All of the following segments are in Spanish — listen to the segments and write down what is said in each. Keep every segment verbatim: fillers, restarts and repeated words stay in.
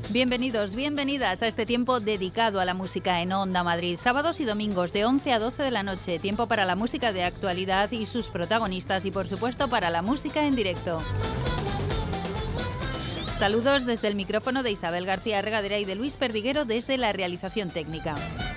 Bienvenidos, bienvenidas a este tiempo dedicado a la música en Onda Madrid. Sábados y domingos de once a doce de la noche. Tiempo para la música de actualidad y sus protagonistas y, por supuesto, para la música en directo. Saludos desde el micrófono de Isabel García Regadera y de Luis Perdiguero desde la realización técnica.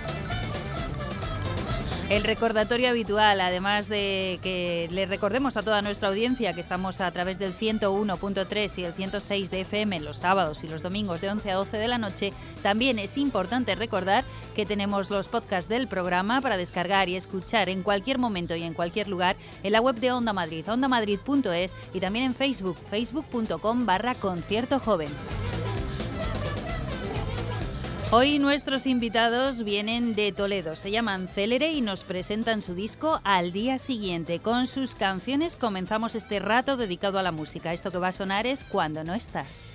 El recordatorio habitual, además de que le recordemos a toda nuestra audiencia que estamos a través del ciento uno punto tres y el ciento seis de F M los sábados y los domingos de once a doce de la noche, también es importante recordar que tenemos los podcasts del programa para descargar y escuchar en cualquier momento y en cualquier lugar en la web de Onda Madrid, onda madrid punto es, y también en Facebook, facebook punto com barra concierto joven. Hoy nuestros invitados vienen de Toledo, se llaman Célere y nos presentan su disco Al día siguiente. Con sus canciones comenzamos este rato dedicado a la música. Esto que va a sonar es Cuando no estás.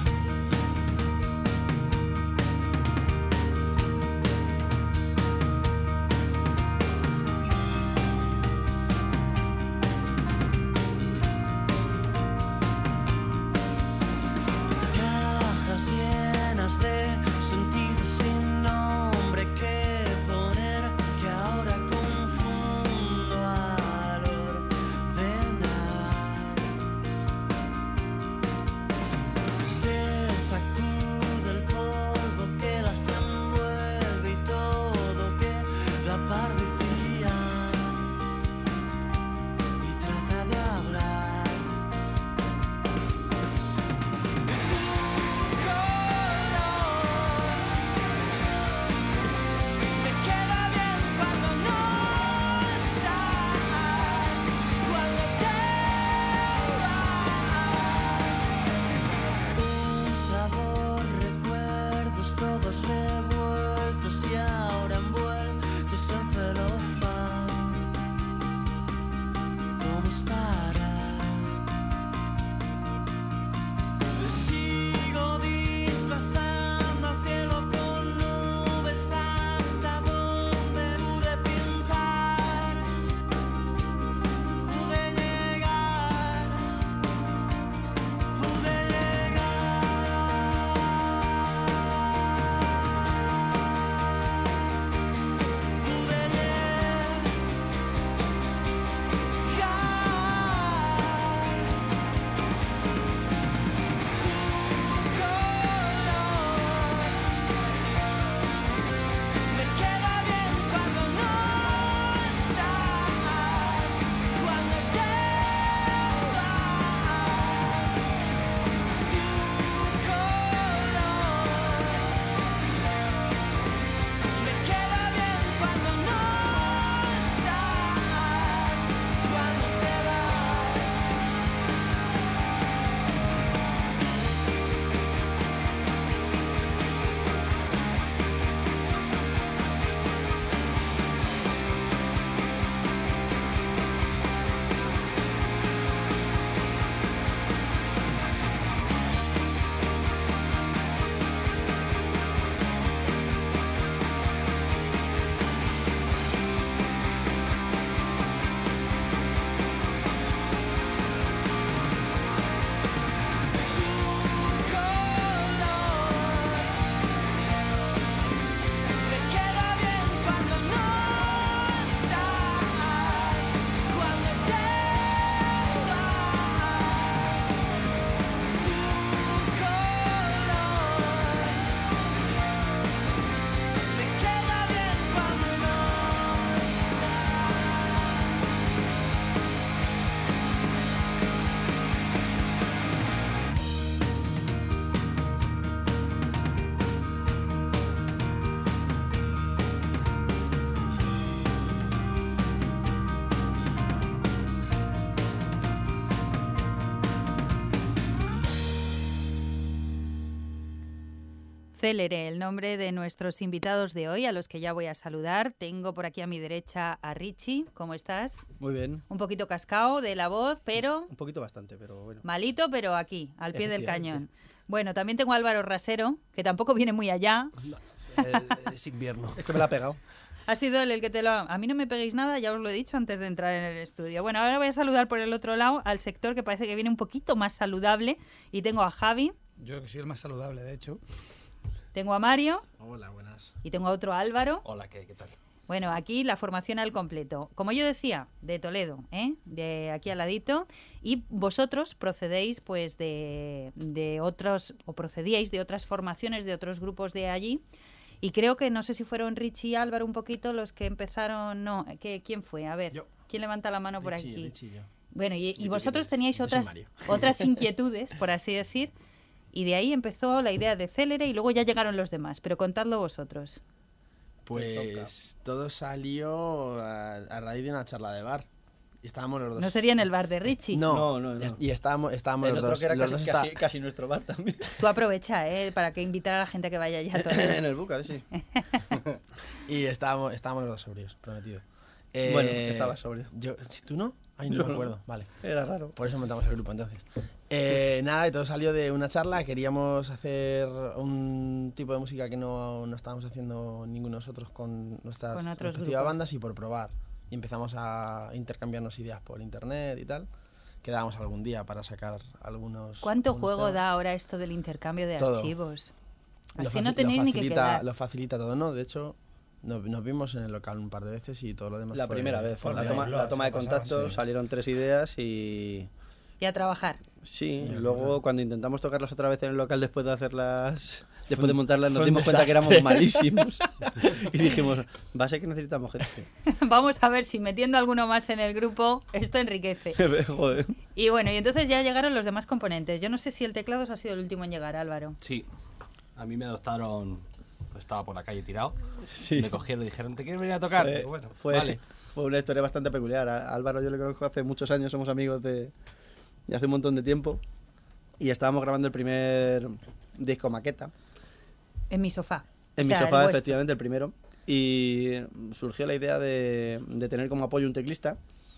Célere, el nombre de nuestros invitados de hoy, a los que ya voy a saludar. Tengo por aquí a mi derecha a Richie. ¿Cómo estás? Muy bien. Un poquito cascado de la voz, pero... Un poquito bastante, pero bueno. Malito, pero aquí, al pie del cañón. Bueno, también tengo a Álvaro Rasero, que tampoco viene muy allá. No, eh, es invierno. Es que me la ha pegado. Ha sido él el que te lo ha... A mí no me peguéis nada, ya os lo he dicho antes de entrar en el estudio. Bueno, ahora voy a saludar por el otro lado al sector que parece que viene un poquito más saludable. Y tengo a Javi. Yo que soy el más saludable, de hecho. Tengo a Mario. Hola, buenas. Y tengo a otro Álvaro. Hola, ¿qué, qué tal? Bueno, aquí la formación al completo. Como yo decía, de Toledo, ¿eh? De aquí al ladito. Y vosotros procedéis pues de, de otros, o procedíais de otras formaciones, de otros grupos de allí. Y creo que, no sé si fueron Richie y Álvaro un poquito los que empezaron... No, que, ¿quién fue? A ver, yo. ¿Quién levanta la mano por Richie, aquí? Richie, yo. Bueno, y, y Yo vosotros yo, teníais yo otras, otras inquietudes, por así decir. Y de ahí empezó la idea de Célere y luego ya llegaron los demás. Pero contadlo vosotros. Pues todo salió a, a raíz de una charla de bar. Y estábamos los dos. ¿No sería en el bar de Richie? No, No, no, no. Y estábamos, estábamos El los otro dos. que era los casi, dos casi, está- casi nuestro bar también. Tú aprovecha, ¿eh? Para que invitar a la gente que vaya ya a Toledo. En el Buca, sí. Y estábamos, estábamos los dos sobrios, prometido. Bueno, estaba sobrio. Yo, ¿si tú no? Ay, no, No, me no. acuerdo. Vale. Era raro. Por eso montamos el grupo entonces. Eh, nada, y todo salió de una charla. Queríamos hacer un tipo de música que no, no estábamos haciendo ninguno de nosotros con nuestras Con otros respectivas grupos. bandas y por probar. Y empezamos a intercambiarnos ideas por internet y tal. Quedábamos algún día para sacar algunos. ¿Cuánto algunos juego temas. da ahora esto del intercambio de Todo. archivos? Lo Así no faci- tenéis lo ni que facilita- quedar. Lo facilita todo, ¿no? De hecho, nos, nos vimos en el local un par de veces y todo lo demás La fue- primera vez. fue La online. toma, online. la toma de Eso pasaba, contacto, sí. salieron tres ideas y... Y a trabajar. Sí, Y luego cuando intentamos tocarlas otra vez en el local después de hacerlas, después de un- montarlas, nos fue un dimos cuenta que éramos desastre. malísimos. Y dijimos, va a ser que necesitamos gente. Vamos a ver si metiendo alguno más en el grupo esto enriquece. Joder. Y bueno, y entonces ya llegaron los demás componentes. Yo no sé si el teclado ha sido el último en llegar, Álvaro. Sí, a mí me adoptaron, estaba por la calle tirado, Sí. me cogieron y dijeron, ¿te quieres venir a tocar? Fue, Digo, bueno, fue, vale. fue una historia bastante peculiar. A Álvaro yo le conozco hace muchos años, somos amigos de, de hace un montón de tiempo. Y estábamos grabando el primer disco maqueta. En mi sofá. En O mi sea, el sofá, vuestro. efectivamente, el primero. Y surgió la idea de, de tener como apoyo un teclista.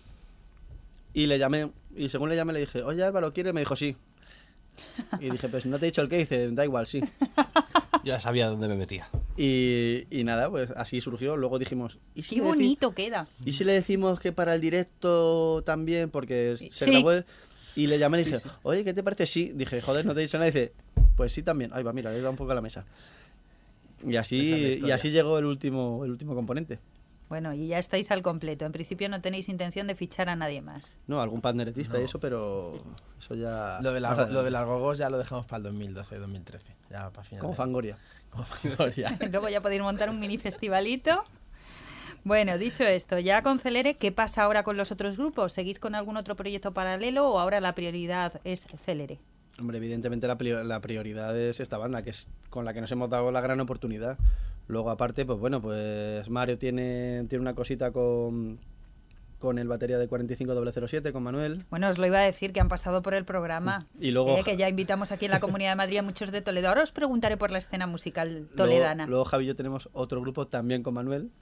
Y le llamé, y según le llamé le dije, oye Álvaro, ¿quieres? Me dijo sí. Y dije, pues no te he dicho el qué, dice, da igual, sí. Ya sabía dónde me metía. Y, y nada, pues así surgió. Luego dijimos, ¿y si, Qué le, deci- bonito queda. ¿y si le decimos que para el directo también? Porque Sí. se grabó. el- Y le llamé y dije, oye, ¿qué te parece? Sí. Dije, joder, no te he dicho nada. Y dice, pues sí también. Ahí va, mira, le da un poco a la mesa. Y Esa es la así, y historia. así llegó el último, el último componente. Bueno, y ya estáis al completo. En principio no tenéis intención de fichar a nadie más. No, algún panderetista No. y eso, pero eso ya... Lo de, más la, adelante. lo de las gogos ya lo dejamos para el dos mil doce, dos mil trece. Ya para final. Como de- Fangoria. Como Fangoria. Luego ya podéis montar un mini festivalito. Bueno, dicho esto, ya con Célere, ¿qué pasa ahora con los otros grupos? ¿Seguís con algún otro proyecto paralelo o ahora la prioridad es Célere? Hombre, evidentemente la, prior- la prioridad es esta banda, que es con la que nos hemos dado la gran oportunidad. Luego, aparte, pues bueno, pues Mario tiene, tiene una cosita con, con el batería de cuarenta y cinco cero cero siete, con Manuel. Bueno, os lo iba a decir, que han pasado por el programa. Y luego- Eh, que ya invitamos aquí en la Comunidad de Madrid a muchos de Toledo. Ahora os preguntaré por la escena musical Luego, toledana. luego Javi y yo tenemos otro grupo también con Manuel.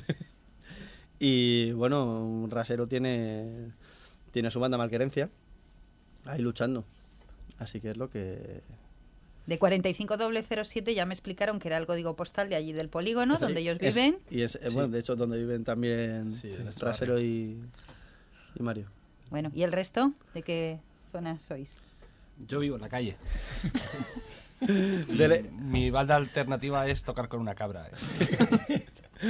Y bueno, Rasero tiene, tiene su banda Malquerencia, ahí luchando. Así que es lo que... De cuarenta y cinco cero cero siete ya me explicaron que era el código postal de allí del polígono, donde ellos Es- viven. y es, eh, Sí. bueno, de hecho, donde viven también Sí, de nuestro Rasero y, y Mario. Bueno, ¿y el resto? ¿De qué zona sois? Yo vivo en la calle. Dele- Mi banda alternativa es tocar con una cabra. ¿eh?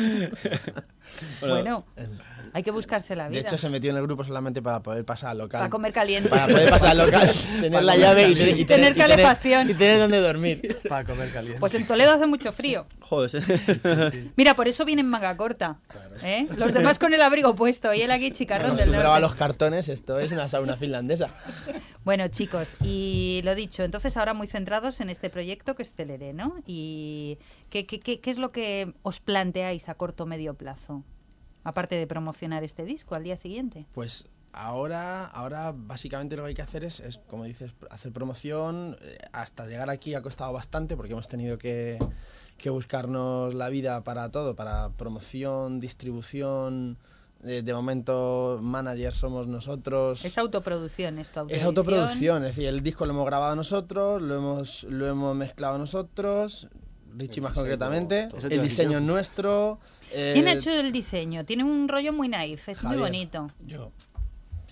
Bueno, hay que buscarse la vida. De hecho, se metió en el grupo solamente para poder pasar al local. Para comer caliente. Para poder pasar al local, tener la llave y, tener- y Tener y calefacción. Y tener donde dormir. Para comer caliente. Pues en Toledo hace mucho frío. Joder, sí. Mira, por eso vienen manga corta. ¿eh? Los demás con el abrigo puesto y él aquí chicarrón del Acostumbrado a norte. los cartones, esto es una sauna finlandesa. Bueno, chicos, y lo dicho, entonces ahora muy centrados en este proyecto que es Célere, ¿no? ¿Y qué, qué, qué, qué es lo que os planteáis a corto o medio plazo? Aparte de promocionar este disco al día siguiente. Pues ahora, ahora básicamente lo que hay que hacer es, es como dices, hacer promoción. Eh, Hasta llegar aquí ha costado bastante porque hemos tenido que, que buscarnos la vida para todo, para promoción, distribución. De, de momento, manager somos nosotros. Es autoproducción esto. Es autoproducción, es decir, el disco lo hemos grabado nosotros, lo hemos, lo hemos mezclado nosotros, Richie más concretamente, todo. el diseño es nuestro. eh, ¿Quién ha hecho el diseño? Tiene un rollo muy naif, es muy Javier. bonito. Yo.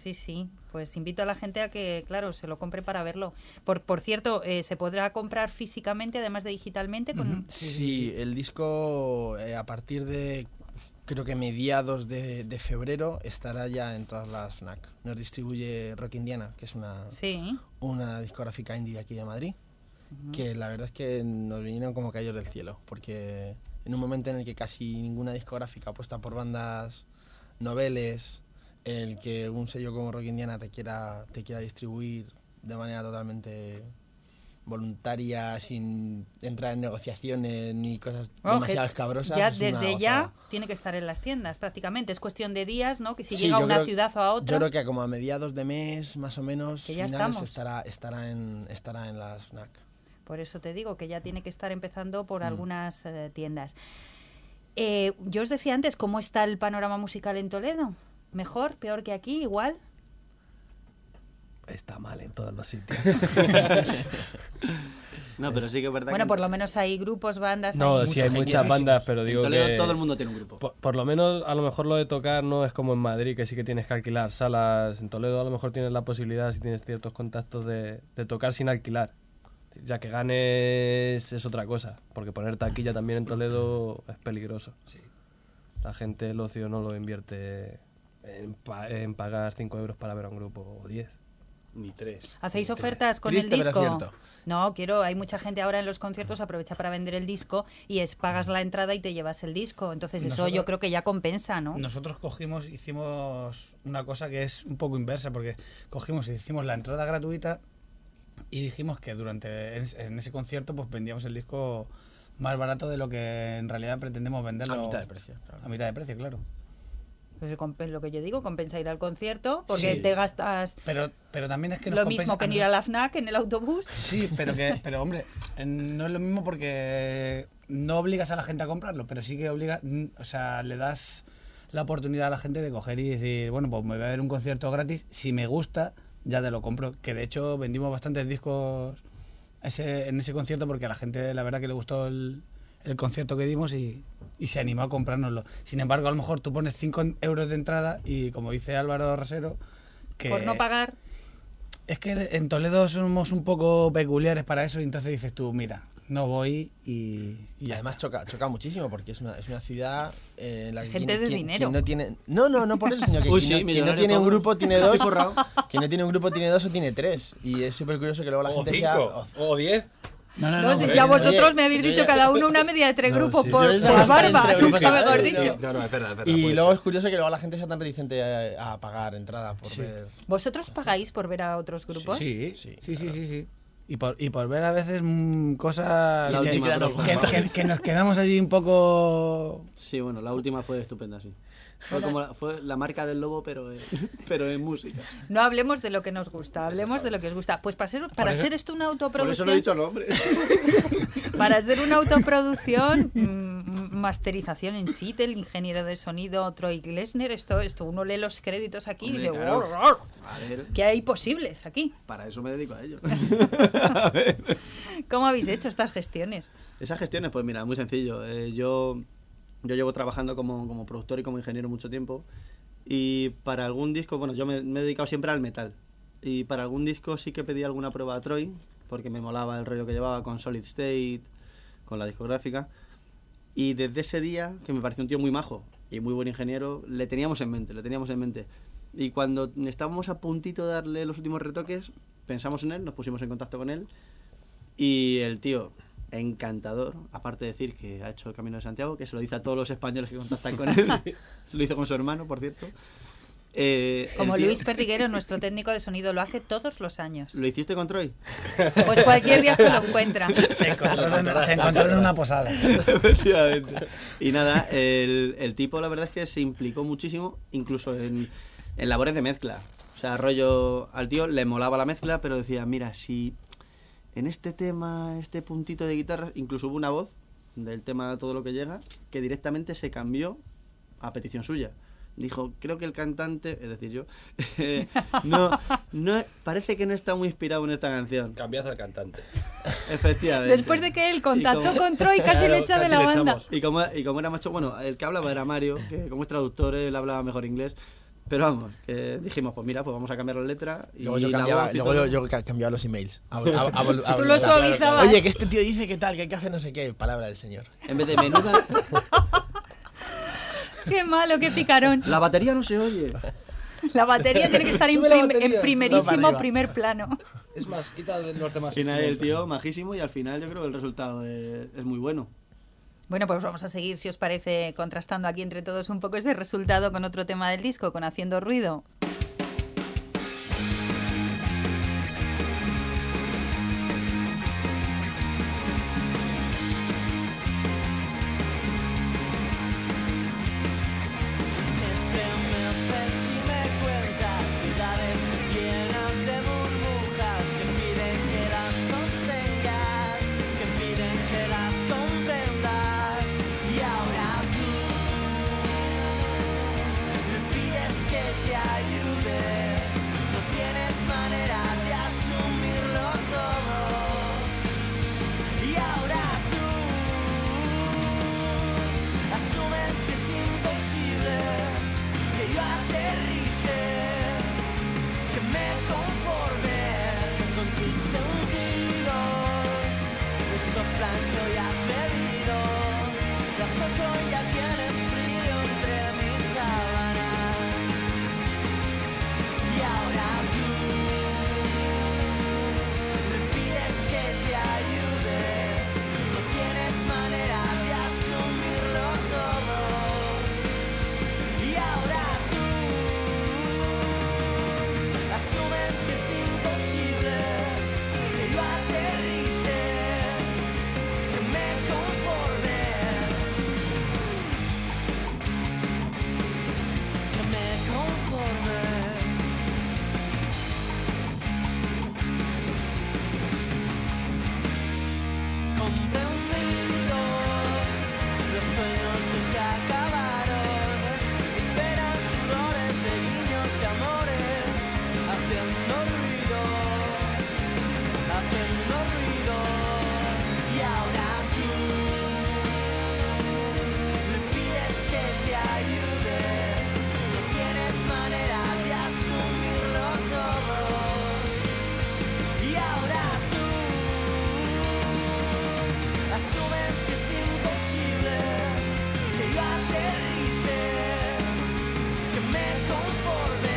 Sí, sí, pues invito a la gente a que, claro, se lo compre para verlo. Por, por cierto, eh, ¿se podrá comprar físicamente, además de digitalmente? Con... Ujú. Sí, el disco eh, a partir de, creo que mediados de, de febrero, estará ya en todas las FNAC. Nos distribuye Rock Indiana, que es una, Sí. una discográfica indie de aquí de Madrid, uh-huh. que la verdad es que nos vinieron como caídos del cielo, porque en un momento en el que casi ninguna discográfica apuesta por bandas noveles, el que un sello como Rock Indiana te quiera, te quiera distribuir de manera totalmente voluntaria, sin entrar en negociaciones ni cosas Bueno, demasiado escabrosas. Ya es una desde ya gozada. tiene que estar en las tiendas prácticamente. Es cuestión de días, ¿no? Que si Sí, llega a yo una creo- ciudad o a otra. Yo creo que como a mediados de mes, más o menos, Que ya finales, estamos. estará, estará, en, estará en las FNAC. Por eso te digo que ya tiene que estar empezando por Mm. algunas eh, tiendas. Eh, yo os decía antes, ¿cómo está el panorama musical en Toledo? ¿Mejor? ¿Peor que aquí? ¿Igual? Está mal en todos los sitios. No, pero sí que es verdad Bueno, que por lo menos hay grupos, bandas. No, hay sí hay muchos muchas genios. bandas, pero en digo Toledo que... todo el mundo tiene un grupo. Por, por lo menos, a lo mejor lo de tocar no es como en Madrid, que sí que tienes que alquilar salas. En Toledo a lo mejor tienes la posibilidad, si tienes ciertos contactos, de, de tocar sin alquilar. Ya que ganes es otra cosa, porque poner taquilla también en Toledo es peligroso. La gente, el ocio, no lo invierte en, pa- en pagar cinco euros para ver a un grupo o diez. Ni tres. ¿Hacéis ofertas con Triste, el pero disco? cierto. No, quiero, hay mucha gente ahora en los conciertos aprovecha para vender el disco y es pagas la entrada y te llevas el disco. Entonces eso Nosotros- yo creo que ya compensa, ¿no? Nosotros cogimos, hicimos una cosa que es un poco inversa, porque cogimos y hicimos la entrada gratuita y dijimos que durante en, en ese concierto pues vendíamos el disco más barato de lo que en realidad pretendemos venderlo. A mitad de precio, claro. A mitad de precio, claro. Pues compen- lo que yo digo, compensa ir al concierto porque Sí. te gastas Pero, pero también es que nos lo compensa mismo que en ir a la FNAC en el autobús. Sí, pero que, pero hombre, en- no es lo mismo porque no obligas a la gente a comprarlo, pero sí que obliga, mm, o sea, le das la oportunidad a la gente de coger y decir, bueno, pues me voy a ver un concierto gratis, si me gusta, ya te lo compro. Que de hecho vendimos bastantes discos ese, en ese concierto porque a la gente la verdad que le gustó el, el concierto que dimos y, y se animó a comprárnoslo. Sin embargo, a lo mejor tú pones cinco euros de entrada y como dice Álvaro Rasero, que Por no pagar. es que en Toledo somos un poco peculiares para eso y entonces dices tú, mira, no voy y, y Y ya además está. choca, choca muchísimo porque es una, es una ciudad eh, en la que Gente quien- de quien- dinero. quien no tiene no no no por eso, sino que Uy, quien, sí, no, quien no millonario tiene un todo. grupo tiene Estoy dos, forrado. quien no tiene un grupo tiene dos o tiene tres, y es súper curioso que luego la O gente sea cinco, o diez. No, no, No, no, ya porque- vosotros Oye, me habéis yo dicho ya- cada uno una media de tres No, grupos sí, por, sí, sí, por sí, barba, entre grupos, nunca mejor sí, dicho. sí. No, no, es verdad, es verdad. y puede luego ser. es curioso que luego la gente sea tan reticente a, a pagar entrada por Sí. ver. ¿Vosotros pagáis por ver a otros grupos? Sí, Sí, sí, sí, sí, sí. Y por, y por ver a veces mm, cosas La que, última que- propuesta. que- que nos quedamos allí un poco... Sí, bueno, la última fue estupenda, sí. Fue como la, fue la marca del lobo, pero, eh, pero en música. No hablemos de lo que nos gusta, hablemos de lo que os gusta. Pues para ser, para eso- ser esto una Por eso autoproducción, no he dicho nombre. para ser una autoproducción, mm, masterización en Seattle, ingeniero de sonido Troy Glessner, esto, esto uno lee los créditos aquí Hombre, y dice, claro. "Ror, ror". A ver, ¿Qué hay posibles aquí? para eso me dedico a ello. ¿Cómo habéis hecho estas gestiones? Esas gestiones, pues mira, muy sencillo. Eh, yo, yo llevo trabajando como, como productor y como ingeniero mucho tiempo. Y para algún disco, bueno, yo me, me he dedicado siempre al metal. Y para algún disco sí que pedí alguna prueba a Troy, porque me molaba el rollo que llevaba con Solid State, con la discográfica. Y desde ese día, que me pareció un tío muy majo y muy buen ingeniero, le teníamos en mente, le teníamos en mente. Y cuando estábamos a puntito de darle los últimos retoques, pensamos en él, nos pusimos en contacto con él. Y el tío, encantador, aparte de decir que ha hecho el Camino de Santiago, que se lo dice a todos los españoles que contactan con él, lo hizo con su hermano, por cierto. Eh, el Como tío- Luis Perdiguero, nuestro técnico de sonido, lo hace todos los años. ¿Lo hiciste con Troy? Pues cualquier día se lo encuentra. Se encontró en, se encontró en una posada. Efectivamente. Y nada, el, el tipo la verdad es que se implicó muchísimo, incluso en, en labores de mezcla. O sea, rollo, al tío le molaba la mezcla, pero decía, mira, si en este tema, este puntito de guitarra, incluso hubo una voz del tema Todo lo que llega, que directamente se cambió a petición suya. Dijo, creo que el cantante, es decir, yo, eh, no, no, parece que no está muy inspirado en esta canción. Cambiad al cantante. Efectivamente. Después de que él contactó Y como- con Troy, casi Claro, le echa de casi la le banda. echamos. Y como, y como era macho, bueno, el que hablaba era Mario, que como es traductor, él hablaba mejor inglés, Pero vamos, que dijimos, pues mira, pues vamos a cambiar la letra. Y Luego yo la cambiaba, voz y luego todo. yo, yo ca- cambiaba los emails. A- a- a- a- Tú lo a- suavizabas. Oye, que este tío dice que tal, que hay que hacer no sé qué. Palabra del señor. En vez de menuda, Qué malo, qué picarón. la batería no se oye. La batería tiene que estar en, Sube la prim- batería. en No, primerísimo para arriba. primer plano. Es más, quita de los demás. Y nada, el tío majísimo y al final yo creo que el resultado es, es muy bueno. Bueno, pues vamos a seguir, si os parece, contrastando aquí entre todos un poco ese resultado con otro tema del disco, con Haciendo Ruido. Estremeces y me cuentas ciudades llenas de burbujas que piden que las sostengas, que piden que las comprendas. Y ahora tú me pides que te ayude, no tienes manera de asumirlo todo. Y ahora tú asumes que es imposible que yo aterrice, que me conforme con tus sentidos. Me soplan que hoy has bebido, las ocho ya tienes frío entre mis sábanas. Y ahora tú me pides que te ayude, no tienes manera de asumirlo todo. Y ahora tú asumes que es imposible que yo aterrice, que me conforme, que me conforme. Comprendido, los sueños se acabaron, esperan sudores de guiños y amores, haciendo ruido, haciendo ruido. Y ahora tú me pides que te ayude, no tienes manera de asumirlo todo. Y ahora tú asumes que es imposible que yo aterrice, que me conforme.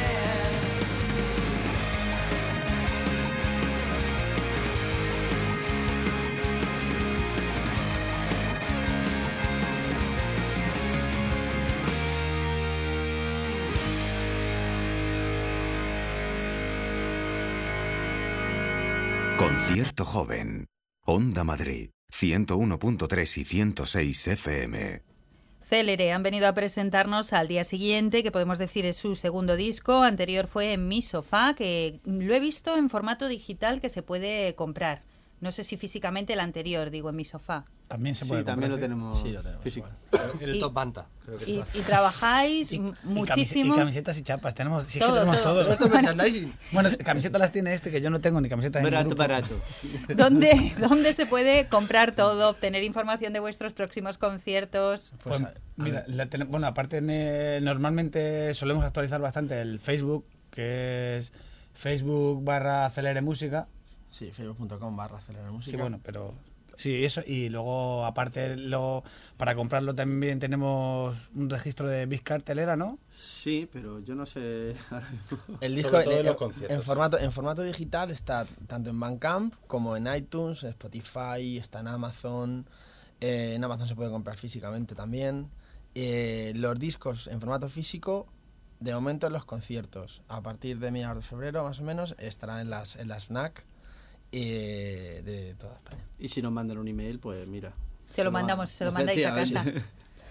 Concierto Joven. Onda Madrid. ciento uno punto tres y ciento seis F M. Célere han venido a presentarnos al día siguiente, que podemos decir es su segundo disco. Anterior fue En mi sofá, que lo he visto en formato digital que se puede comprar. No sé si físicamente el anterior, digo, En mi sofá. También se Sí, puede también lo comprar, sí. tenemos, Sí, lo tenemos, físico. En el Y- Top Banta. Creo que Y, está. y trabajáis Y, m- y camis- muchísimo. y camisetas y chapas. Tenemos, sí, es Todo, que tenemos todo. todo. Esto es merchandising. Bueno, camisetas las tiene este, que yo no tengo ni camisetas en mi Barato, grupo. barato. ¿Dónde, ¿Dónde se puede comprar todo, obtener información de vuestros próximos conciertos? Pues, Pues, a- a mira, ver. la tene- bueno, aparte ne- normalmente solemos actualizar bastante el Facebook, que es Facebook barra Acelere Música. Sí, facebook.com barra acelerar música. Sí, bueno, pero sí, eso. Y luego, aparte, luego, para comprarlo también tenemos un registro de Biz Cartelera, ¿no? Sí, pero yo no sé. ahora mismo. El disco Sobre todo en, en los en- conciertos. en formato, en formato digital está tanto en Bandcamp como en iTunes, en Spotify, está en Amazon. Eh, en Amazon se puede comprar físicamente también. Eh, los discos en formato físico, de momento en los conciertos. A partir de mediados de febrero, más o menos, estarán en las, en las FNAC eh, de toda España. Y si nos mandan un email, pues mira. Se lo mandamos, se lo mandáis a casa. Efectivamente.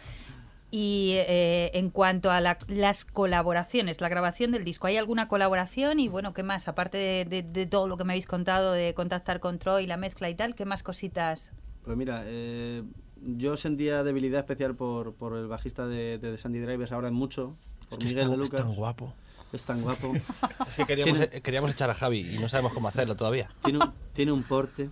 Y eh, en cuanto a la- las colaboraciones, la grabación del disco, ¿hay alguna colaboración? Y bueno, ¿qué más? Aparte de, de- de todo lo que me habéis contado de contactar con Troy, la mezcla y tal, ¿qué más cositas? Pues mira, eh, yo sentía debilidad especial por, por el bajista de, de The Sandy Drivers ahora en mucho, por Que es Miguel tan- de es Lucas. tan guapo. Es tan guapo. Es que queríamos, Tiene- e- queríamos echar a Javi y no sabemos cómo hacerlo todavía. Tiene un, tiene un porte.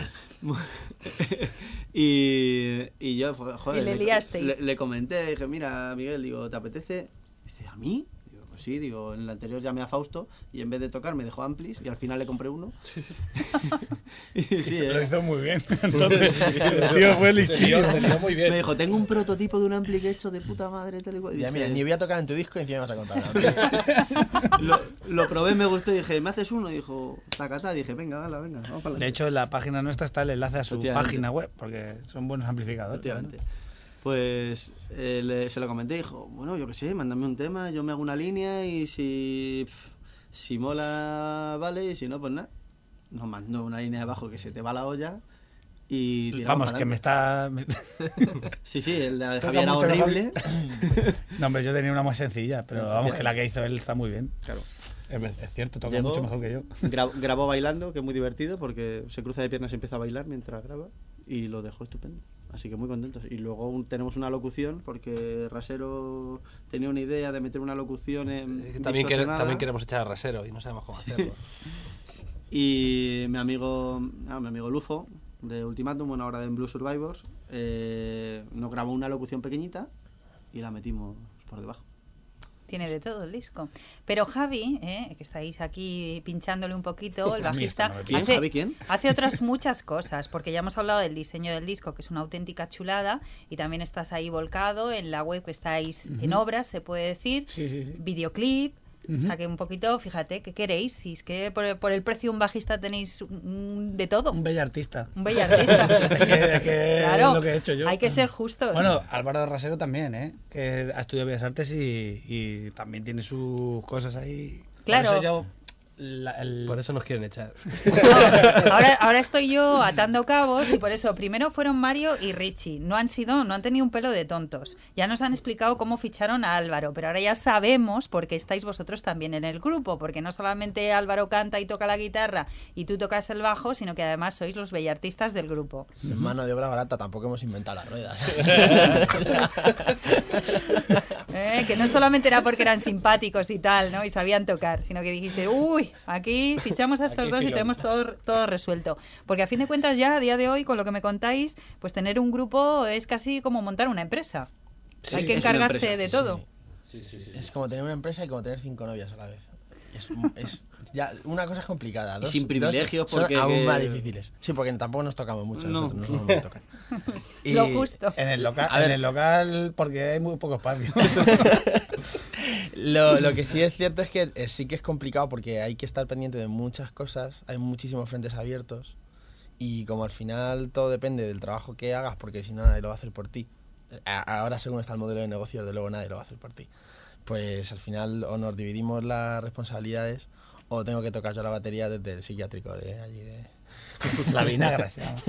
y, y yo, joder, Y le liasteis. le, le comenté, dije, mira, Miguel, digo, ¿te apetece? Y dice, ¿a mí? Digo, pues sí, digo, en el anterior llamé a Fausto y en vez de tocar me dejó amplis y al final le compré uno. y, sí, Lo eh. hizo muy bien. Entonces, el tío fue listillo. muy bien. Me dijo, tengo un prototipo de un ampli que he hecho de puta madre, tal y cual. Y Ya, dije, mira, ni voy a tocar en tu disco y encima me vas a contar. lo, lo probé, me gustó y dije, ¿me haces uno? Y dijo, tacata. Dije, venga, venga, venga, vamos para De hecho, en la página nuestra está el enlace a su Efectivamente. página web, porque son buenos amplificadores. Efectivamente. Pues eh, le- se lo comenté y dijo, bueno, yo qué sé, mándame un tema, yo me hago una línea y si, pf, si mola, vale, y si no, pues nada. Nos mandó una línea de bajo que se te va la olla y tiramos Vamos, para que me adelante. está... Sí, sí, el de Toca Javier era mucho, ¿no, horrible. No, hombre, yo tenía una más sencilla, pero vamos, que la que hizo él está muy bien. Claro. Es, ver- es cierto, toca Llegó, mucho mejor que yo. gra- grabó bailando, que es muy divertido porque se cruza de piernas y empieza a bailar mientras graba y lo dejó estupendo. Así que muy contentos. Y luego un- tenemos una locución porque Rasero tenía una idea de meter una locución en Eh, También, quere- distorsionada. también queremos echar a rasero y no sabemos cómo hacerlo. Y mi amigo, ah, mi amigo Lufo de Ultimatum, una hora de Blue Survivors, eh, nos grabó una locución pequeñita y la metimos por debajo. Tiene de todo el disco. Pero Javi, eh, que estáis aquí pinchándole un poquito, el A mí esto bajista, no me ¿Quién? hace, ¿Javi quién? hace otras muchas cosas, porque ya hemos hablado del diseño del disco, que es una auténtica chulada, y también estás ahí volcado en la web que estáis en obras, se puede decir, Sí, sí, sí. videoclip. O sea que un poquito, fíjate, ¿qué queréis? Si es que por, por el precio de un bajista tenéis un- de todo. Un bello artista. Un bello artista. Es que- es que Claro, es lo que he hecho yo. hay que ser justos. Bueno, Álvaro Rasero también, ¿eh? Que ha estudiado Bellas Artes y, y también tiene sus cosas ahí. Claro. Por eso yo... la- el- Por eso nos quieren echar. No, ahora, ahora estoy yo atando cabos y por eso primero fueron Mario y Richie. No han sido, no han tenido un pelo de tontos. Ya nos han explicado cómo ficharon a Álvaro, pero ahora ya sabemos por qué estáis vosotros también en el grupo, porque no solamente Álvaro canta y toca la guitarra y tú tocas el bajo, sino que además sois los bellartistas del grupo. Es mano de obra barata, tampoco hemos inventado las ruedas. Eh, que no solamente era porque eran simpáticos y tal, ¿no? Y sabían tocar, sino que dijiste, uy, aquí fichamos a estos Aquí dos y filón. tenemos todo, todo resuelto. Porque a fin de cuentas ya, a día de hoy, con lo que me contáis, pues tener un grupo es casi como montar una empresa. Sí, Hay que es una encargarse empresa, de todo. Es como tener una empresa y como tener cinco novias a la vez. Es, es ya una cosa es complicada. Dos, sin dos privilegios son porque- aún más que- difíciles. Sí, porque tampoco nos tocamos mucho. No. Nosotros no somos muy tocar. Y- Lo justo. En el local, A ver. en el local porque hay muy poco espacio. Lo, lo que sí es cierto es que eh, sí que es complicado porque hay que estar pendiente de muchas cosas, hay muchísimos frentes abiertos y como al final todo depende del trabajo que hagas, porque si no nadie lo va a hacer por ti. A- Ahora según está el modelo de negocio, de luego nadie lo va a hacer por ti. Pues al final o nos dividimos las responsabilidades o tengo que tocar yo la batería desde el psiquiátrico de allí de... La vinagra se llama.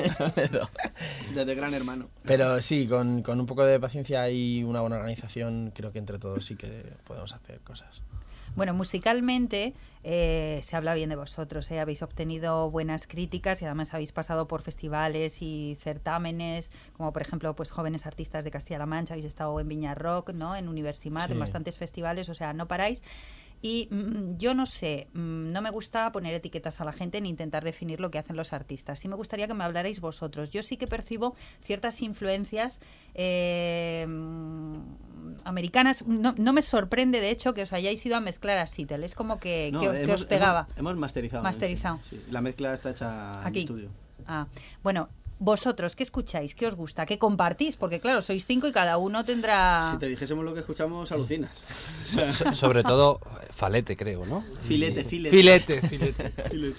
Desde Gran Hermano. Pero sí, con, con un poco de paciencia y una buena organización, creo que entre todos sí que podemos hacer cosas. Bueno, musicalmente eh, se habla bien de vosotros, ¿eh? Habéis obtenido buenas críticas y además habéis pasado por festivales y certámenes, como por ejemplo pues Jóvenes Artistas de Castilla-La Mancha, habéis estado en Viña Rock, ¿no? En Universimat, Sí. en bastantes festivales, o sea, no paráis. Y mm, yo no sé, mm, no me gusta poner etiquetas a la gente ni intentar definir lo que hacen los artistas. Sí me gustaría que me hablarais vosotros. Yo sí que percibo ciertas influencias eh, mm, americanas. No, no me sorprende, de hecho, que os hayáis ido a mezclar a Seattle. Es como que, No, que, que hemos- os pegaba. Hemos, hemos masterizado. Masterizado. Sí, sí. La mezcla está hecha Aquí. en estudio. Ah, bueno, vosotros, ¿qué escucháis? ¿Qué os gusta? ¿Qué compartís? Porque claro, sois cinco y cada uno tendrá... Si te dijésemos lo que escuchamos, alucinas. So- so- sobre todo Falete, creo, ¿no? Filete, filete. Filete, filete.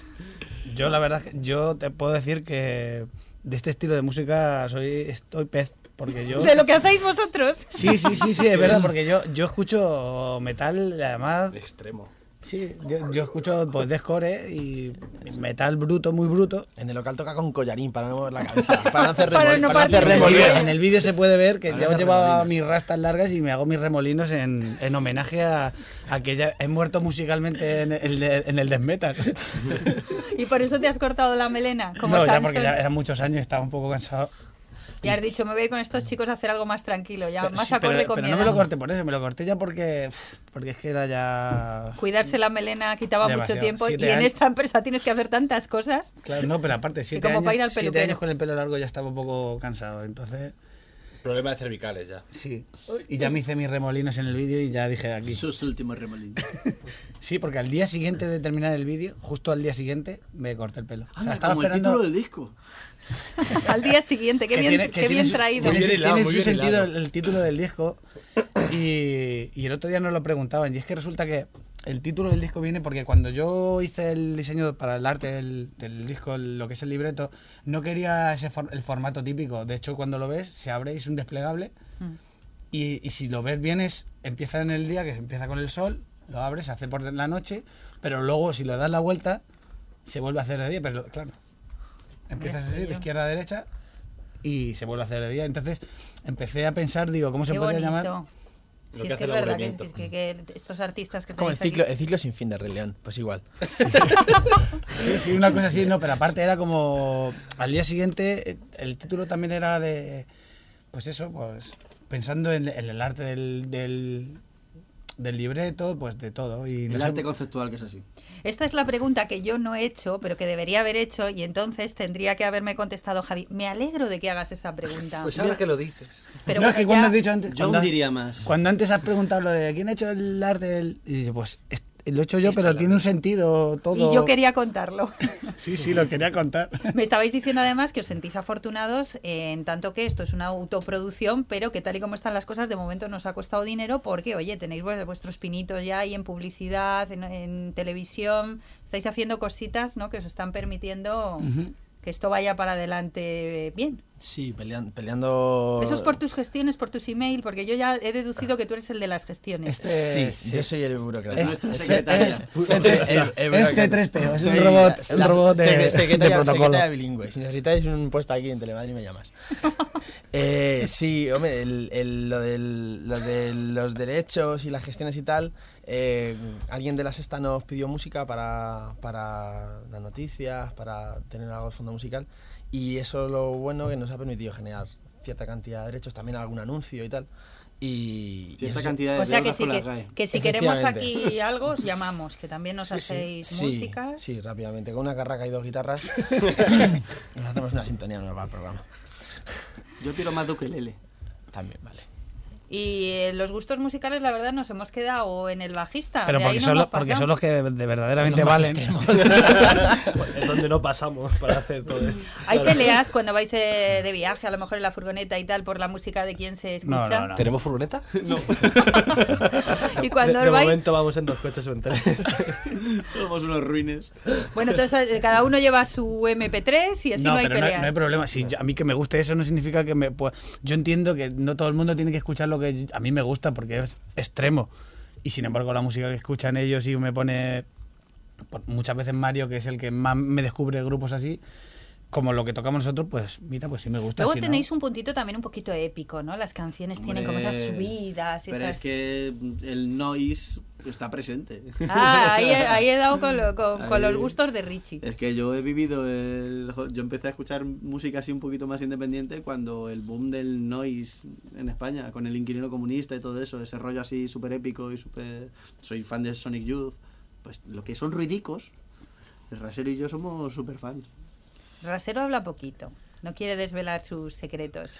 Yo la verdad es que yo te puedo decir que de este estilo de música soy estoy pez porque yo De lo que hacéis vosotros. Sí, sí, sí, sí, es verdad porque yo yo escucho metal y además Extremo. sí, yo, yo escucho pues deathcore y metal bruto, muy bruto. En el local toca con collarín para no mover la cabeza, para no hacer, Para remol- no para no hacer partir. remolinos. En el vídeo se puede ver que Para yo hacer llevaba remolinos. mis rastas largas y me hago mis remolinos en, en homenaje a, a que ya he muerto musicalmente en el, de- en el death metal. Y por eso te has cortado la melena, como No, ya Samson. porque ya eran muchos años, estaba un poco cansado. Y has dicho, me voy a ir con estos chicos a hacer algo más tranquilo, ya Pero, más sí, acorde pero- con pero mi no me edad. lo corté por eso, me lo corté ya porque, porque es que era ya... Cuidarse la melena quitaba mucho Demasiado. tiempo y Siete en años. esta empresa tienes que hacer tantas cosas. Claro, no, pero aparte, siete, como para ir al años, siete peluquero. años con el pelo largo ya estaba un poco cansado, entonces... Problema de cervicales ya. Sí. Y ya me hice mis remolinos en el vídeo y ya dije aquí. Sus últimos remolinos. Sí, porque al día siguiente de terminar el vídeo, justo al día siguiente, me corté el pelo. O sea, Anda, estaba como el esperando... título del disco. Al día siguiente, qué que bien, tiene- que qué tiene bien su- traído. Tiene, Muy bien su- hilado, tiene muy su bien sentido hilado. el, el título del disco. Y, y el otro día nos lo preguntaban. Y es que resulta que el título del disco viene porque cuando yo hice el diseño para el arte del, del disco, el- lo que es el libreto, no quería ese for- el formato típico. De hecho, cuando lo ves, se abre y es un desplegable. Mm. Y, y si lo ves bien, es, empieza en el día, que empieza con el sol, lo abres, se hace por la noche, pero luego si le das la vuelta, se vuelve a hacer de día. Pero claro, empiezas así, de izquierda a derecha, y se vuelve a hacer de día. Entonces empecé a pensar, digo, ¿cómo se Qué podría bonito. llamar? Sí, Lo que es hace que es el verdad que, aburrimiento. que- que estos artistas que Como el tenéis ciclo, aquí- el ciclo sin fin de Rey León, pues igual. Sí, sí, una cosa así, no, pero aparte era como al día siguiente, eh, el título también era de, pues eso, pues pensando en, en el arte del, del, del libreto, pues de todo. Y no El sé- arte conceptual que es así. Esta es la pregunta que yo no he hecho, pero que debería haber hecho, y entonces tendría que haberme contestado Javi. Me alegro de que hagas esa pregunta. Pues ahora que lo dices. Pero no, es bueno, que cuando ya- has dicho antes, Yo cuando aún has- diría más. Cuando antes has preguntado lo de quién ha hecho el arte del... Y dice, pues es- lo he hecho yo, pero tiene un sentido todo. Y yo quería contarlo. Sí, sí, lo quería contar. Me estabais diciendo además que os sentís afortunados eh, en tanto que esto es una autoproducción, pero que tal y como están las cosas, de momento nos ha costado dinero porque, oye, tenéis vues- vuestros pinitos ya ahí en publicidad, en, en televisión, estáis haciendo cositas, ¿no?, que os están permitiendo Ujú. que esto vaya para adelante bien. Sí, peleando. peleando... Eso es por tus gestiones, por tus email, porque yo ya he deducido que tú eres el de las gestiones. Este, Sí, yo soy el burócrata. Es- Nuestra es- secretaria. es- El- el es burócrata. T tres P O, es un Soy robot, la- un la robot de, secre- de secretaria, protocolo. secretaria bilingüe. Si necesitáis un puesto aquí en Telemadrid me llamas. Eh, sí, hombre, el, el- lo, del- lo de los derechos y las gestiones y tal, eh, alguien de la Sexta nos pidió música para, para las noticias, para tener algo de fondo musical, y eso es lo bueno que nos ha permitido generar cierta cantidad de derechos, también algún anuncio y tal. Y, y Cierta eso- cantidad de O sea que deudas sí, con la que, R A E. que si queremos Efectivamente. aquí algo, os llamamos, que también nos hacéis Sí, música. sí, rápidamente. Con una carraca y dos guitarras nos hacemos una sintonía nueva al programa. Yo tiro más de ukelele. También, vale. Y eh, los gustos musicales, la verdad, nos hemos quedado en el bajista. Pero de porque ahí no son, los, hemos porque pasado. son los que de verdaderamente Son los más valen. extremos. Es donde no pasamos para hacer todo esto. Hay peleas cuando vais eh, de viaje, a lo mejor en la furgoneta y tal, por la música de quien se No, escucha. no, no. ¿Tenemos furgoneta? No. Y cuando de, os de vais, momento vamos en dos coches o en tres. Somos unos ruines. bueno, entonces eh, cada uno lleva su eme pe tres y así no, No, hay pero no, peleas. no hay problema. Si yo- a mí que me guste eso no significa que me... Pues, yo entiendo que no todo el mundo tiene que escuchar lo que a mí me gusta porque es extremo. Y sin embargo la música que escuchan ellos y me pone... por- Muchas veces Mario, que es el que más me descubre grupos así, como lo que tocamos nosotros, pues mira, pues sí me gusta. Luego si no- tenéis un puntito también un poquito épico, ¿no? Las canciones tienen como esas Hombre, subidas y Pero esas... es que el noise está presente. Ah, ahí, he- ahí he dado con, lo- con- con Ahí- los gustos de Richie. Es que yo he vivido el... Yo empecé a escuchar música así un poquito más independiente cuando el boom del noise en España, con el Inquilino Comunista y todo eso, ese rollo así súper épico y súper... Soy fan de Sonic Youth. Pues lo que son ruidicos, el Rasero y yo somos súper fans. Rasero habla poquito, no quiere desvelar sus secretos.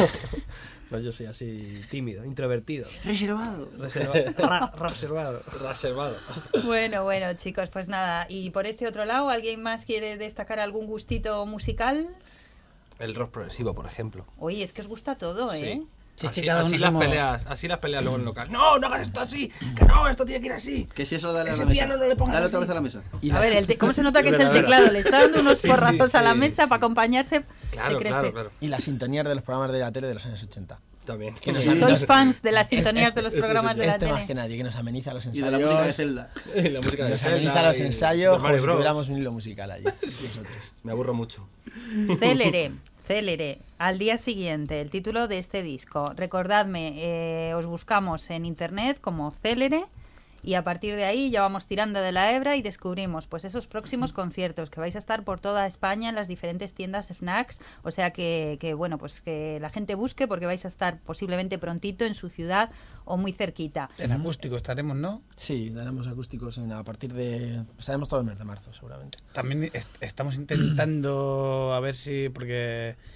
No, yo soy así tímido, introvertido. Reservado. Reservado. Ra- reservado. Reservado. Bueno, bueno, chicos, pues nada. Y por este otro lado, ¿alguien más quiere destacar algún gustito musical? El rock progresivo, por ejemplo. Oye, es que os gusta todo, ¿eh? Sí. Sí, es que así cada así uno las somos- peleas, así las peleas luego en el local. No, no hagas esto así, que no, esto tiene que ir así. Que si eso dale a Ese la mesa. piano no le pongas Dale así. otra vez a la mesa. Y A las- ver, el te- ¿cómo se nota que es Verdad, el verdad. teclado? Le está dando unos Sí, porrazos sí, a la sí, mesa sí. para acompañarse. Claro, se crece. claro, claro. y las sintonías de los programas de la tele de los años ochenta. También. Que nos Sí. ameniza- ¿Sois fans de las Este- sintonías de los este- programas de la este más tele? que nadie, que nos ameniza los Y ensayos. de la música de Zelda. la música de Nos Zelda ameniza los y ensayos Super como Mario si Bros. tuviéramos un hilo musical allí. Nosotros. Me aburro mucho. Célere, Célere, al día siguiente, el título de este disco. Recordadme, eh, os buscamos en internet como Célere y a partir de ahí ya vamos tirando de la hebra y descubrimos pues esos próximos conciertos que vais a estar por toda España en las diferentes tiendas F N A Cs, o sea que, que bueno, pues que la gente busque porque vais a estar posiblemente prontito en su ciudad o muy cerquita. En acústico estaremos, ¿no? Sí, daremos acústicos en- a partir de... Estaremos todo el mes de marzo, seguramente. También est- estamos intentando a ver si, porque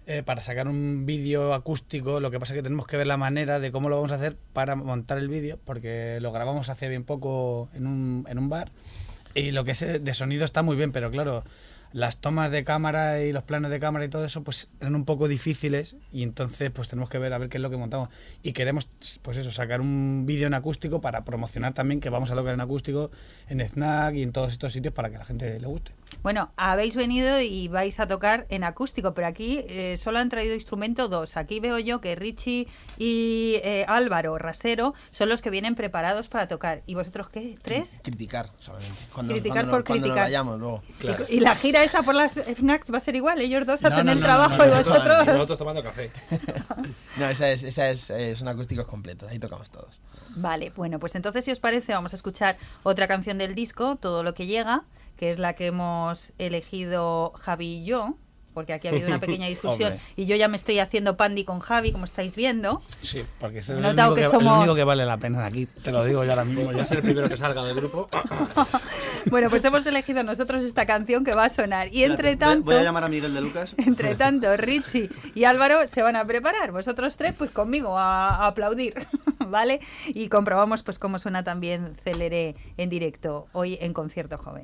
eh, para sacar un vídeo acústico. Lo que pasa es que tenemos que ver la manera de cómo lo vamos a hacer para montar el vídeo, porque lo grabamos hace bien poco en un, en un bar, y lo que es de sonido está muy bien, pero claro, las tomas de cámara y los planos de cámara y todo eso pues eran un poco difíciles, y entonces pues tenemos que ver a ver qué es lo que montamos, y queremos pues eso, sacar un vídeo en acústico para promocionar también que vamos a tocar en acústico en Fnac y en todos estos sitios para que a la gente le guste. Bueno, habéis venido y vais a tocar en acústico, pero aquí eh, solo han traído instrumento dos. Aquí veo yo que Richie y eh, Álvaro Rasero son los que vienen preparados para tocar. ¿Y vosotros qué? ¿Tres? Criticar solamente. Cuando, Criticar cuando por nos, cuando criticar. nos vayamos luego. Claro. Y, y la gira esa por las Fnacs va a ser igual. Ellos dos No, hacen no, el no, trabajo no, no, y no, vosotros... Y nosotros tomando café. No, esa es, esa es, eh, son acústicos completos, ahí tocamos todos. Vale, bueno, pues entonces si os parece vamos a escuchar otra canción del disco, Todo lo que llega, que es la que hemos elegido Javi y yo, porque aquí ha habido una pequeña discusión y yo ya me estoy haciendo pandi con Javi, como estáis viendo. Sí, porque es He el notado único que que, el somos- único que vale la pena de aquí, te lo digo yo ahora mismo. Voy Ya. a ser el primero que salga del grupo. Bueno, pues hemos elegido nosotros esta canción que va a sonar. Y entre Espérate, tanto, voy a llamar a Miguel de Lucas. entre tanto, Richie y Álvaro se van a preparar. Vosotros tres, pues conmigo a, a aplaudir, ¿vale? Y comprobamos pues cómo suena también Celeré en directo hoy en Concierto Joven.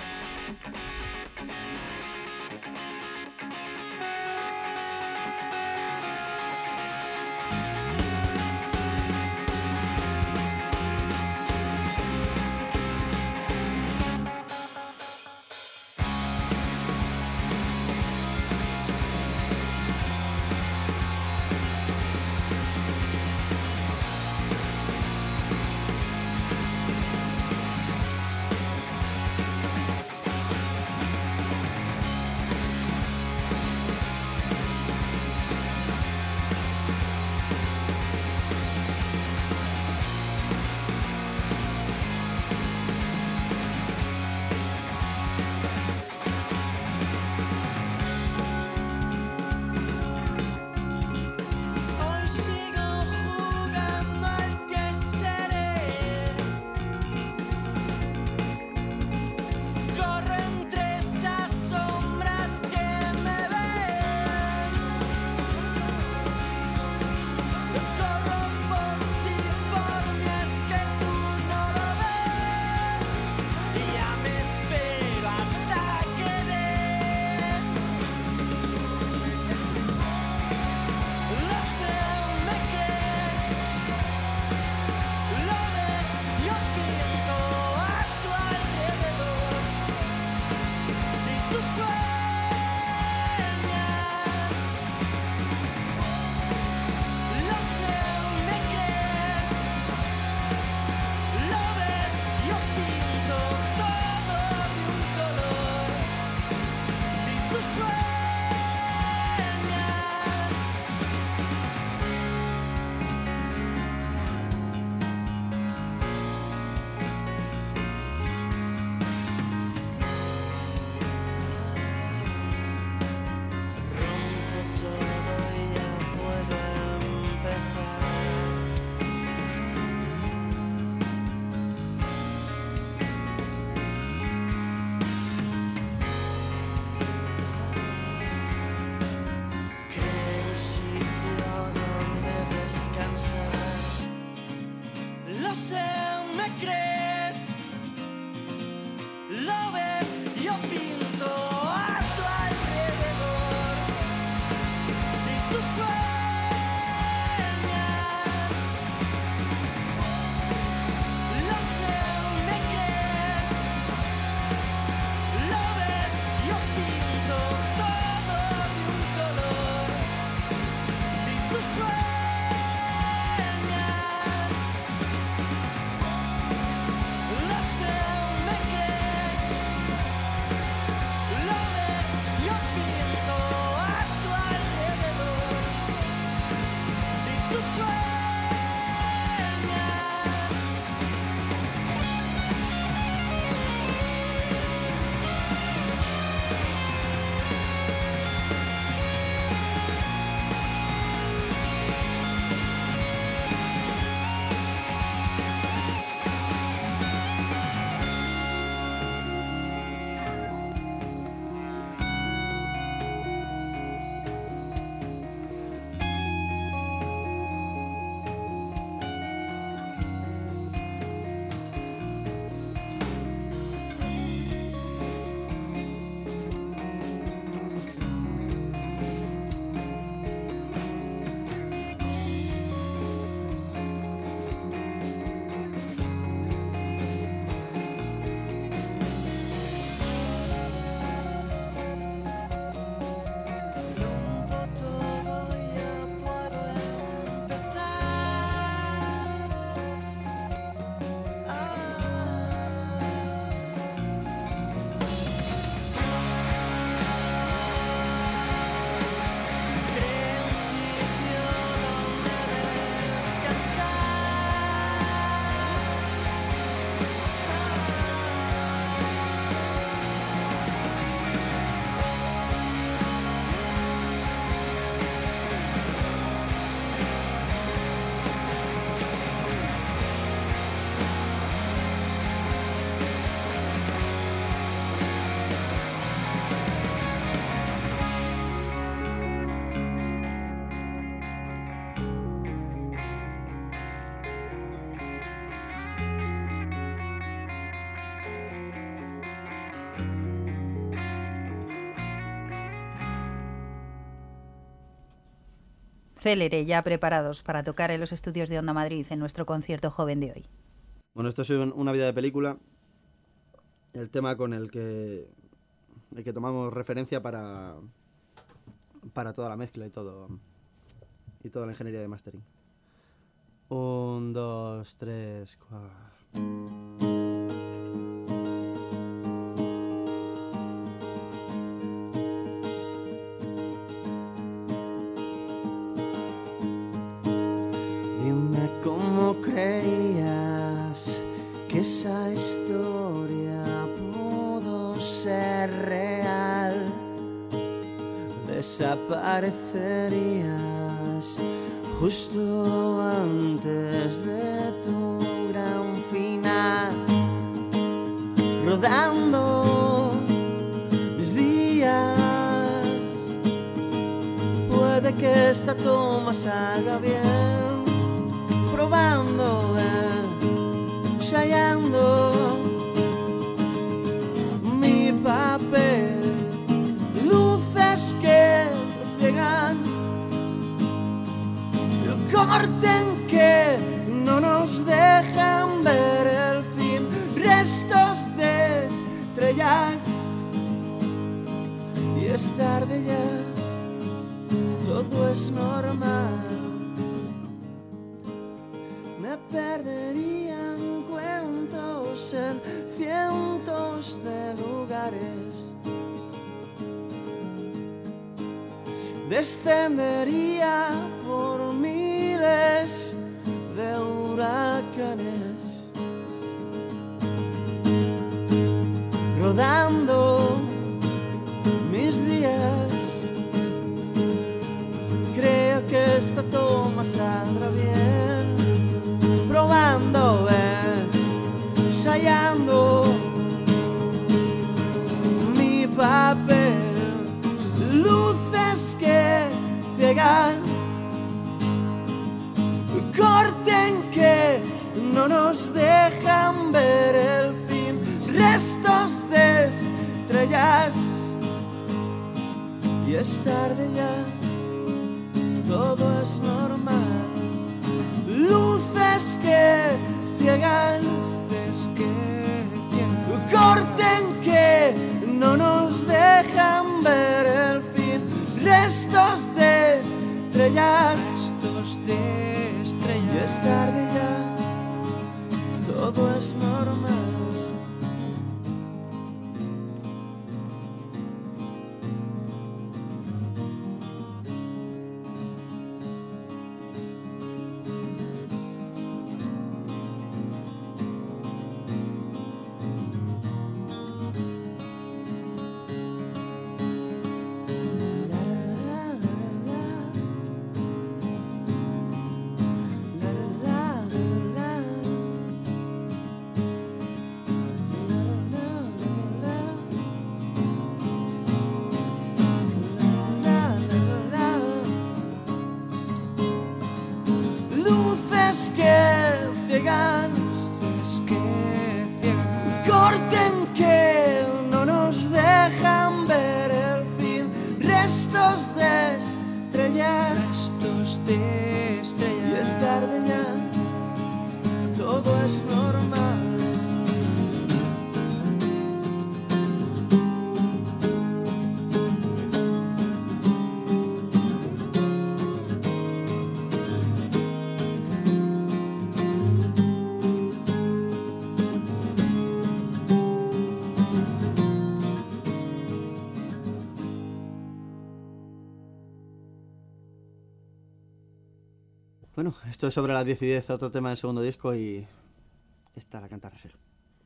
Hoy sigo jugando al que seré. Corro entre esas sombras que me ven. Corro por ti, por mí, es que tú no lo ves. Y ya me espero hasta que des. Lo sé, me crees, lo ves, yo pinto a tu alrededor y tú sueñas. Lo sé, me crees, lo ves, yo pinto todo de un color y tú sueñas. Rompe todo y ya puedo empezar. Creo un sitio donde descansar. Lo sé, me crees, lo ves, yo pinto a tu alrededor y tú sueñas. Lo sé, me crees, lo ves, yo pinto todo de un color y tú sueñas. Lo sé, me crees, lo ves, yo pinto a tu alrededor Célere, ya preparados para tocar en los estudios de Onda Madrid en nuestro concierto joven de hoy. Bueno, esto es un- una vida de película, el tema con el que, el que tomamos referencia para, para toda la mezcla y todo y toda la ingeniería de mastering. Un, dos, tres, cuatro. Dime cómo creías que esa historia pudo ser real. Desaparecerías justo antes de tu gran final, rodando mis días. Puede que esta toma salga bien, probando, ensayando mi papel, luces que ciegan, el corten que no nos dejan ver el fin, restos de estrellas, y es tarde ya, todo es normal. Me perdería en cuentos en cientos de lugares. Descendería por miles de huracanes, rodando mis días. Creo que esta toma saldrá bien, probando, ensayando mi papel, luces que ciegan, corten que no nos dejan ver el fin, restos de estrellas, y es tarde ya, todo es normal. Luces que ciegan, luces que ciegan, corten que no nos dejan ver el fin, restos de estrellas, restos de estrellas, y es tarde ya, todo es normal. Luces que ciegan, luces que ciegan, corten que no nos dejan ver el fin, restos de estrellas, restos de estrellas, y es tarde ya, todo es normal. Bueno, esto es sobre las diez y diez, otro tema del segundo disco, y esta la canta Rasero.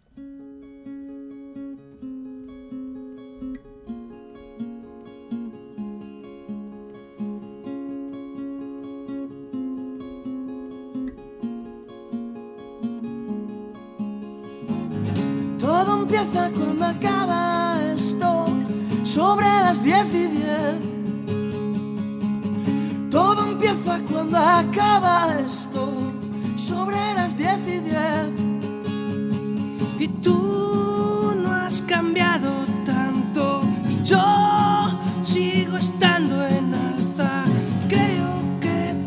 Todo empieza cuando acaba esto, sobre las diez y diez. Todo empieza cuando acaba esto, sobre las diez y diez. Y tú no has cambiado tanto, y yo sigo estando en alza. Creo que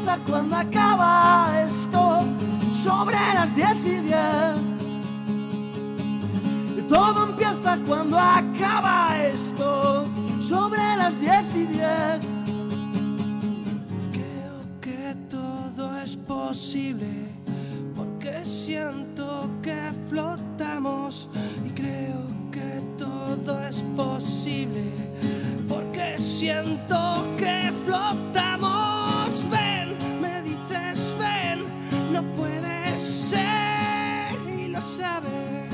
empieza cuando acaba esto, sobre las diez y diez. Todo empieza cuando acaba esto, sobre las diez y diez. Creo que todo es posible, porque siento que flotamos. Y creo que todo es posible, porque siento que flotamos. Ven, me dices ven, no puede ser y lo sabes.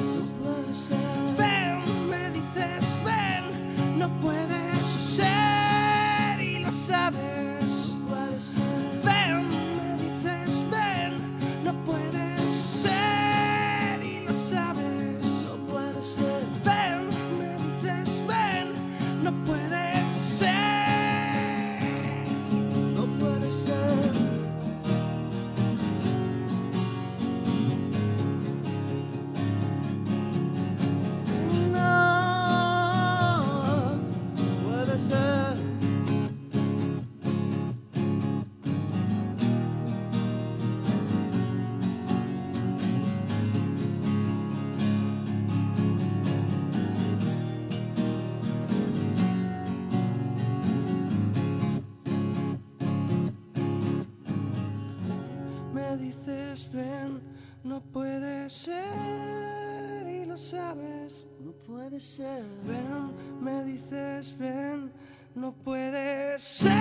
Ven, me dices ven, no puede ser y lo sabes. Ven, me dices ven, no puede ser y lo sabes. Ven, me dices ven, no puede ser. No puede ser. No puede ser. Me dices ven, no puede ser y lo sabes. No puede ser. Ven, me dices ven, no puede ser.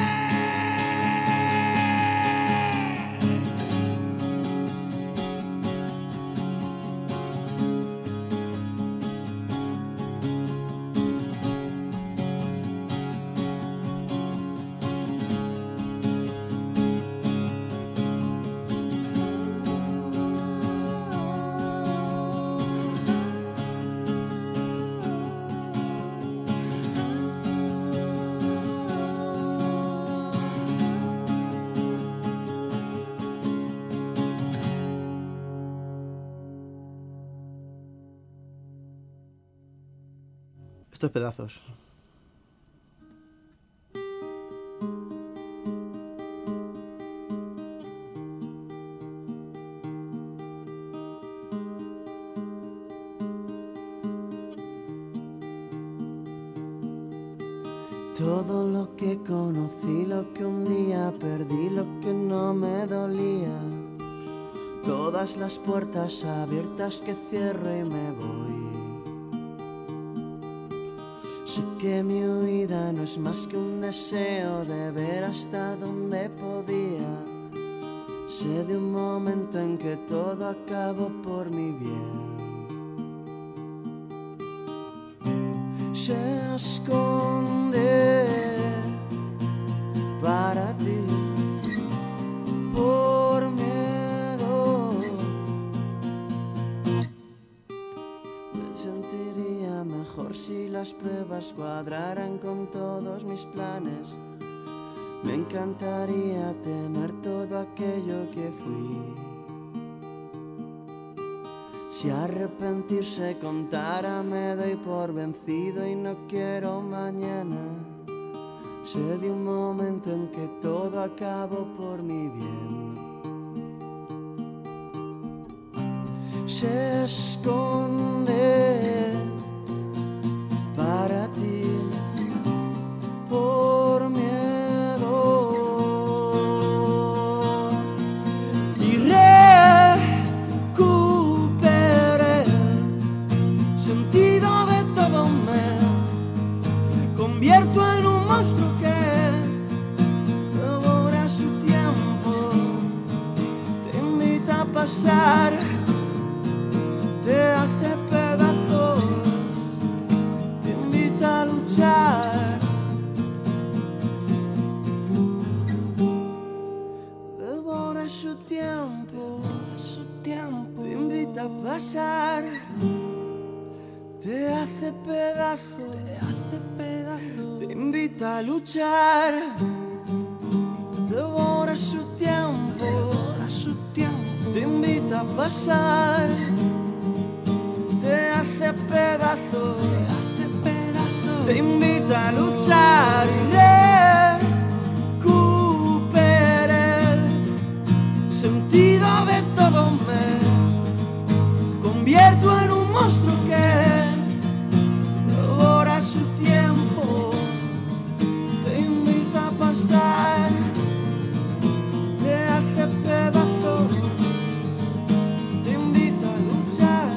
Estos pedazos. Todo lo que conocí, lo que un día perdí, lo que no me dolía. Todas las puertas abiertas que cierro y me voy. Sé que mi huida no es más que un deseo de ver hasta donde podía. Sé de un momento en que todo acabó por mi bien. Se esconde para ti por miedo. Me sentiría mejor si las pruebas cuadraran con todos mis planes. Me encantaría tener todo aquello que fui. Si arrepentirse contara, me doy por vencido y no quiero mañana. Sé de un momento en que todo acabó por mi bien. Se esconde para ti por miedo y recuperé sentido de todo. Me convierto en un monstruo que devora su tiempo, te invita a pasar, te hace pedazos, te invita a luchar, devora su tiempo, su tiempo, te invita a pasar, te hace pedazos, te hace pedazos, te invita a luchar, devora su tiempo, devora su tiempo, te invita a pasar, te hace pedazos, te hace pedazos, te invita a luchar y recuperar un monstruo que devora su tiempo, te invita a pasar, te hace pedazos, te invita a luchar.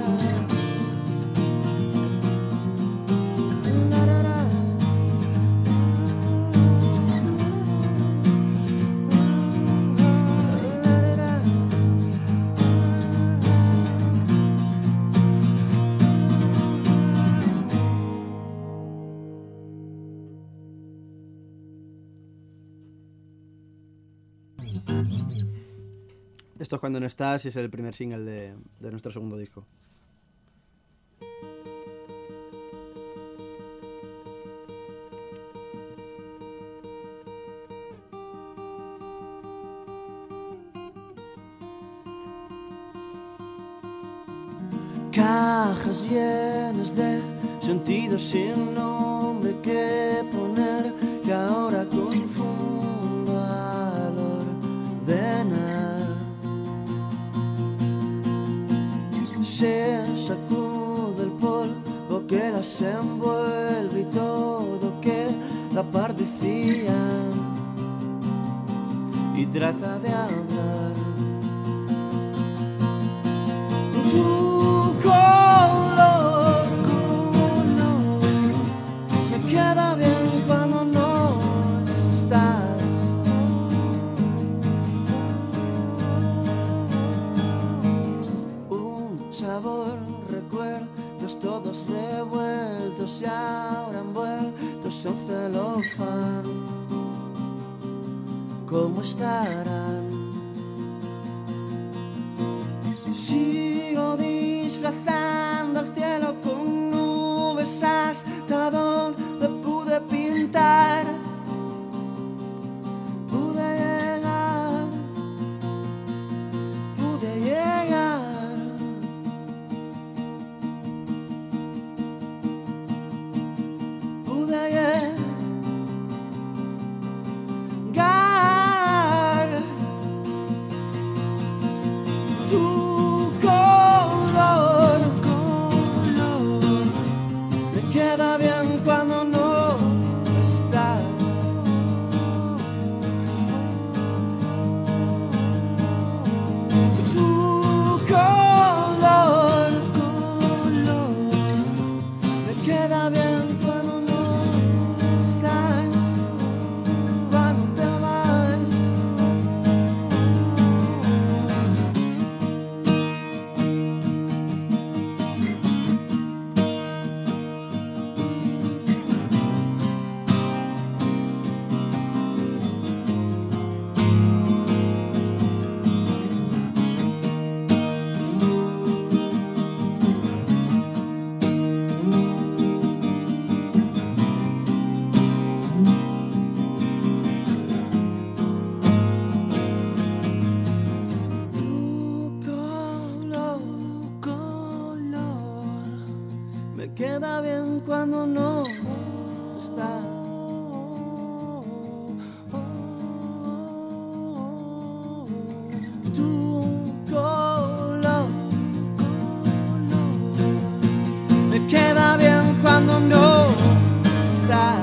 La, la, la. Esto es Cuando no estás y es el primer single de, de nuestro segundo disco. Cajas llenas de sentidos sin nombre que poner, que ahora confundo al ordenar. Se sacude el polvo que las envuelve y todo queda pardecía y trata de hablar. Tu color, color, me queda bien cuando no estás. Un sabor, recuerdos todos revueltos y ahora envueltos en celofán. ¿Cómo estarán? Sigo disfrazando el cielo con nubes hasta donde pude pintar. Pude llegar, pude llegar. Pude llegar. Tu color, color, me queda bien cuando no estás. Tu color, color, me queda bien cuando no estás, cuando te vas. Queda bien cuando no está. Tu color, color, me queda bien cuando no está.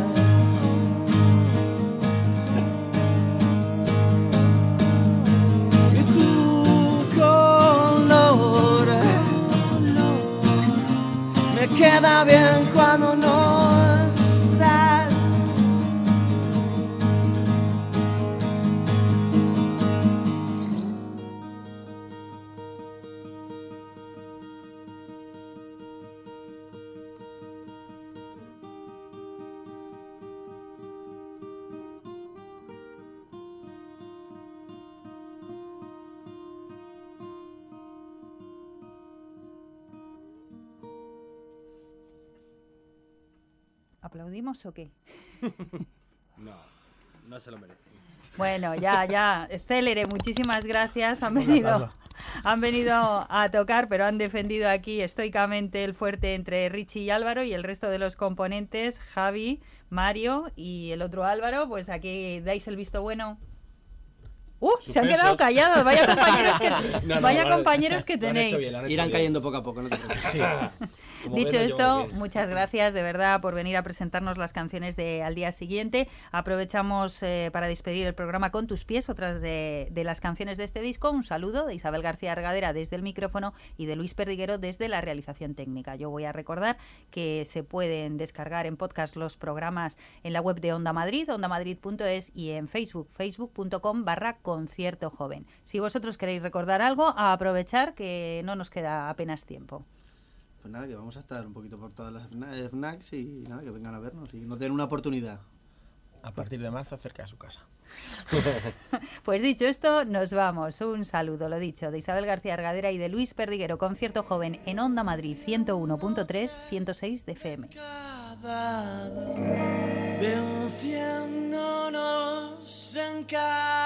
Y tu color, me queda bien cuando no estás. ¿Aplaudimos o qué? No, no se lo merece. Bueno, ya, ya. Célere, muchísimas gracias. Han venido, han venido a tocar, pero han defendido aquí estoicamente el fuerte entre Richie y Álvaro, y el resto de los componentes, Javi, Mario y el otro Álvaro, pues aquí dais el visto bueno. Uh, se han quedado callados. Vaya compañeros que, No, no, vaya vale. compañeros que Lo han hecho tenéis. bien, lo han hecho Irán bien. cayendo poco a poco, no te preocupes. Sí. Como Dicho ven, no esto, llevamos bien. muchas gracias de verdad por venir a presentarnos las canciones de Al Día Siguiente. Aprovechamos eh, para despedir el programa con tus pies, otras de, de las canciones de este disco. Un saludo de Isabel García Argadera desde el micrófono y de Luis Perdiguero desde la realización técnica. Yo voy a recordar que se pueden descargar en podcast los programas en la web de Onda Madrid, ondamadrid punto es, y en Facebook, facebook punto com barra concierto joven. Si vosotros queréis recordar algo, a aprovechar que no nos queda apenas tiempo. Pues nada, que vamos a estar un poquito por todas las Fna- FNACs y nada, que vengan a vernos y nos den una oportunidad. A partir de marzo, cerca de su casa. Pues dicho esto, nos vamos. Un saludo, lo dicho, de Isabel García Argadera y de Luis Perdiguero, concierto joven en Onda Madrid ciento uno punto tres, ciento seis de F M. Venciéndonos en cada